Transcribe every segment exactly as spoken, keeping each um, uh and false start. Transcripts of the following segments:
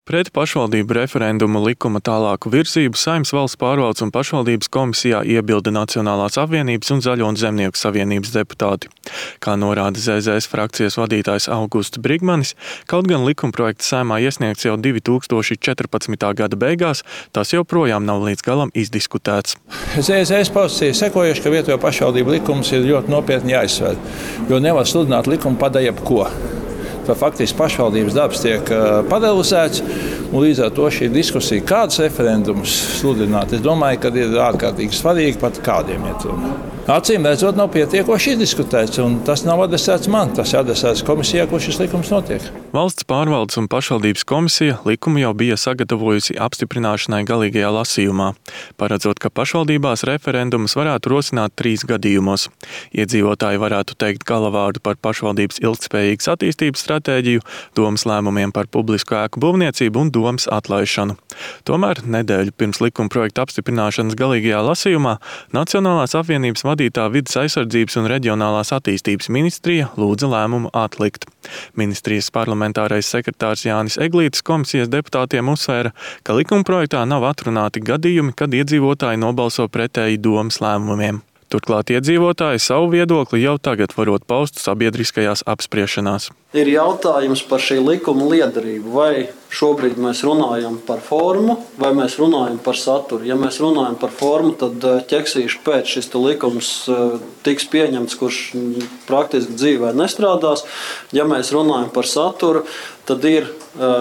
Pret pašvaldību referendumu likuma tālāku virzību Saeimas Valsts pārvaldes un pašvaldības komisijā iebilda Nacionālās apvienības un Zaļo un Zemnieku savienības deputāti. Kā norāda Z Z S frakcijas vadītājs Augusts Brigmanis, kaut gan likumprojekts Saeimā iesniegts jau divi tūkstoši četrpadsmitā gada beigās, tas joprojām nav līdz galam izdiskutēts. Z Z S pozīcija sekojuši, ka vietējo pašvaldību likums ir ļoti nopietni jāizsver, jo nevar sludināt likumu par jebko. Faktiski pašvaldības darbs tiek padeluzēts, un līdz ar to šī diskusija, kādas referendumus sludināt, es domāju, ka ir ārkārtīgi svarīgi pat kādiem iet runa. Acīm redzot, nav pietiekoši izdiskutēts, un tas nav adresēts man, tas ir adresēts komisijā, kur šis likums notiek. Valsts pārvaldes un pašvaldības komisija likumu jau bija sagatavojusi apstiprināšanai galīgajā lasījumā, paredzot, ka pašvaldībās referendumus varētu rosināt trīs gadījumos. Iedzīvotāji varētu teikt galavārdu par pašvaldības ilgtspējīgas attīstības stratēģiju, domas lēmumiem par publisku ēku būvniecību un domas atlaišanu. Tomēr nedēļu pirms likuma projekta apstiprināšanas galīgajā lasījumā Nacionālās apvienības vadītā Vides aizsardzības un reģionālās attīstības ministrija lūdza lēmumu atlikt. Ministrijas parlamentārais sekretārs Jānis Eglītis komisijas deputātiem uzsvēra, ka likumprojektā nav atrunāti gadījumi, kad iedzīvotāji nobalso pretēji domas lēmumiem. Turklāt iedzīvotāji savu viedokli jau tagad varot paust sabiedriskajās apspriešanās. Ir jautājums par šī likuma liederību. Vai šobrīd mēs runājam par formu, vai mēs runājam par saturu? Ja mēs runājam par formu, tad ķeksīšu pēc šis likums tiks pieņemts, kurš praktiski dzīvē nestrādās. Ja mēs runājam par saturu, tad ir,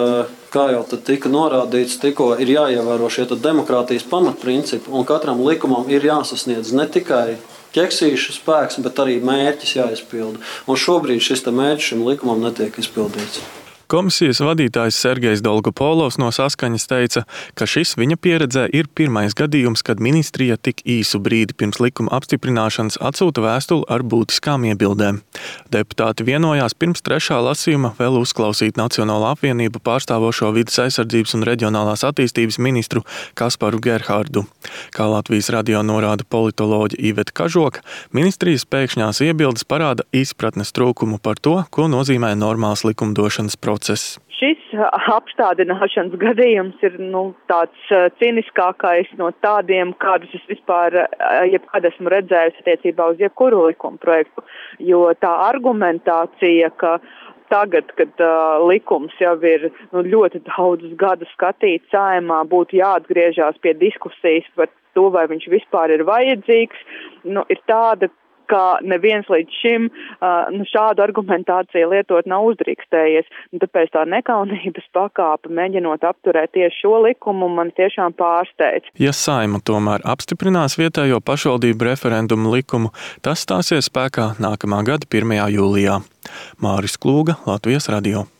kā jau tika norādīts, tikko ir jāievēro šie demokrātijas pamatprincipi, un katram likumam ir jāsasniedz ne tikai ķeksīšu spēks, bet arī mērķis jāizpilda. Un šobrīd šis mērķis šim likumam netiek izpildīts. Komisijas vadītājs Sergejs Dolgopolovs no Saskaņas teica, ka šis viņa pieredzē ir pirmais gadījums, kad ministrija tik īsu brīdi pirms likuma apstiprināšanas atsūta vēstuli ar būtiskām iebildēm. Deputāti vienojās pirms trešā lasījuma vēl uzklausīt Nacionālo apvienību pārstāvošo Vides aizsardzības un reģionālās attīstības ministru Kasparu Gerhardu. Kā Latvijas radio norāda politoloģe Iveta Kažoka, ministrijas pēkšņās iebildes parāda izpratnes trūkumu par to, ko nozīmē normāls likumdošanas process. Šis apstādināšanas gadījums ir nu, tāds ciniskākais no tādiem, kādus es vispār jebkad esmu redzējusi attiecībā uz jebkuru likuma projektu, jo tā argumentācija, ka tagad, kad uh, likums jau ir nu, ļoti daudzus gadus skatīts Saeimā, būtu jāatgriežās pie diskusijas par to, vai viņš vispār ir vajadzīgs, nu, ir tāda, ka neviens līdz šim uh, nu, šādu argumentāciju lietot nav uzdrīkstējies. Un tāpēc tā nekaunības pakāpe, mēģinot apturēt tieši šo likumu, man tiešām pārsteidz. Ja Saeima tomēr apstiprinās vietējo pašvaldību referendumu likumu, tas stāsies spēkā nākamā gada pirmajā jūlijā. Māris Klūga, Latvijas radio.